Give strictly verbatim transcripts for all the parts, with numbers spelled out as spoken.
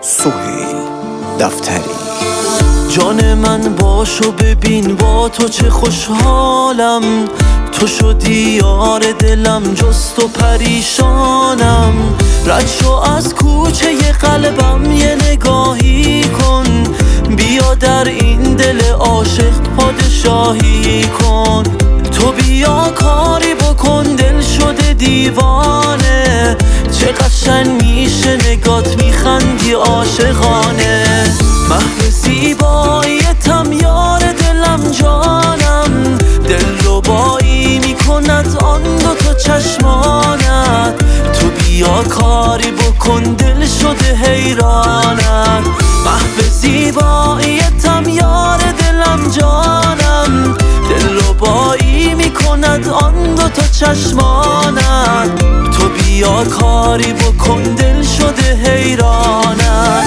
سهیل دفتری. جان من باشو ببین با تو چه خوشحالم، تو شدی یار دلم جز تو پریشانم. رد شو از کوچه ی قلبم یه نگاهی کن، بیا در این دل عاشق پادشاهی کن. تو بیا کاری بکن دل شده دیوانه، چه قشنگ میشه نگات میخندی عاشقانه. محو زیباییتم یار دلم جانم، دل ربایی میکند آن دو تا چشمانت. تو بیا کاری بکن دل شده حیرانت. محو زیباییتم یار دلم جانم، دل ربایی میکند آن دو تا چشمانت. تو بیا کاری بکن دل شده حیرانت.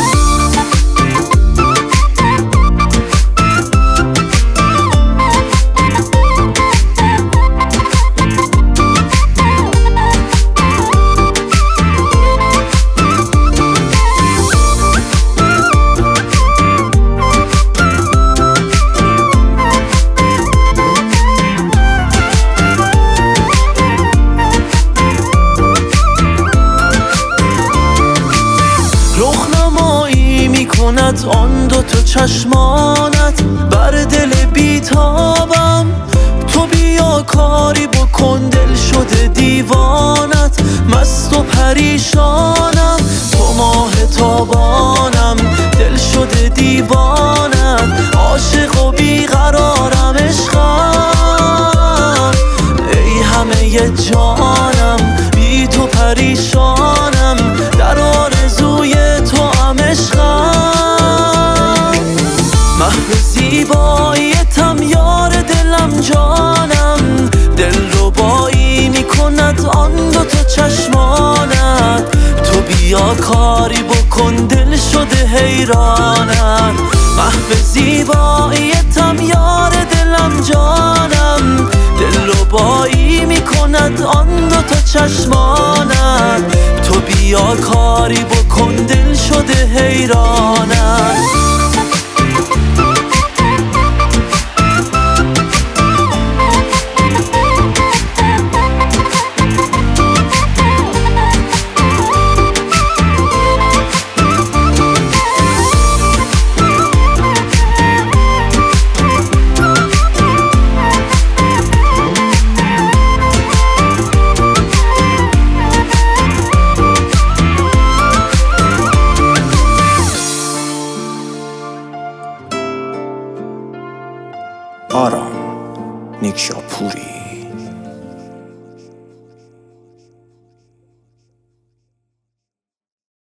کند آن دو تا چشمانت بر دل بیتابم. تو بیا کاری بکن دل شده دیوانت. مست و پریشانم تو ماه تابانم، دل شده دیوانت. عاشق و بیقرارم عشقم، ای همه ی جانم بی تو پریشانم. در آرزوی تو هم عشقم. محو زیباییتم یار دلم جانم، دل ربایی میکند آن دو تا چشمانت. تو بیا کاری بکن دل شده حیرانت. محو زیباییتم یار دلم جانم، دل ربایی میکند آن دو تا چشمانت. تو بیا کاری بکن دل شده حیرانت. آرام نیکشاپوری.